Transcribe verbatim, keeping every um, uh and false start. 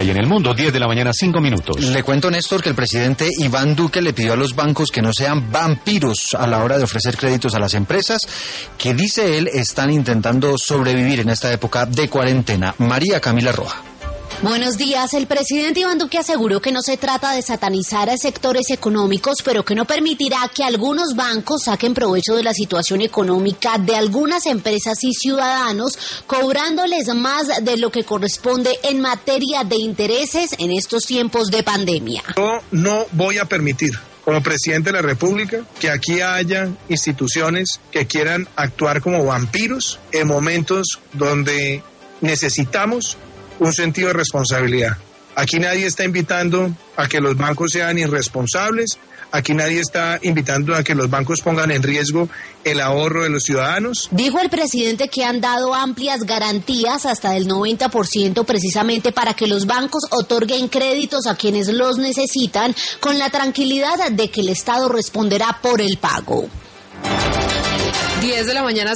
Y en el mundo, diez de la mañana, cinco minutos. Le cuento, Néstor, que el presidente Iván Duque le pidió a los bancos que no sean vampiros a la hora de ofrecer créditos a las empresas, que dice él están intentando sobrevivir en esta época de cuarentena. María Camila Roja. Buenos días. El presidente Iván Duque aseguró que no se trata de satanizar a sectores económicos, pero que no permitirá que algunos bancos saquen provecho de la situación económica de algunas empresas y ciudadanos, cobrándoles más de lo que corresponde en materia de intereses en estos tiempos de pandemia. Yo no voy a permitir, como presidente de la República, que aquí haya instituciones que quieran actuar como vampiros en momentos donde necesitamos un sentido de responsabilidad. Aquí nadie está invitando a que los bancos sean irresponsables, aquí nadie está invitando a que los bancos pongan en riesgo el ahorro de los ciudadanos. Dijo el presidente que han dado amplias garantías, hasta del noventa por ciento, precisamente para que los bancos otorguen créditos a quienes los necesitan, con la tranquilidad de que el Estado responderá por el pago. diez de la mañana.